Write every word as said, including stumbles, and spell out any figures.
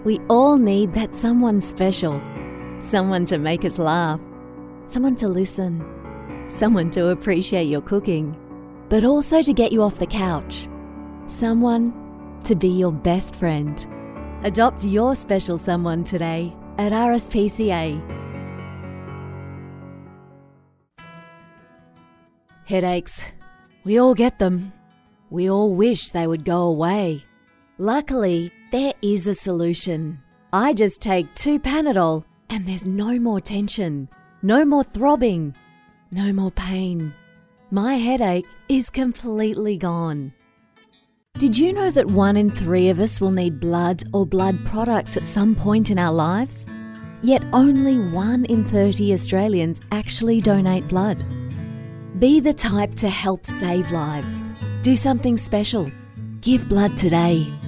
We all need that someone special. Someone to make us laugh. Someone to listen. Someone to appreciate your cooking. But also to get you off the couch. Someone to be your best friend. Adopt your special someone today at R S P C A. Headaches. We all get them. We all wish they would go away. Luckily, there is a solution. I just take two Panadol and there's no more tension, no more throbbing, no more pain. My headache is completely gone. Did you know that one in three of us will need blood or blood products at some point in our lives? Yet only one in thirty Australians actually donate blood. Be the type to help save lives. Do something special. Give blood today.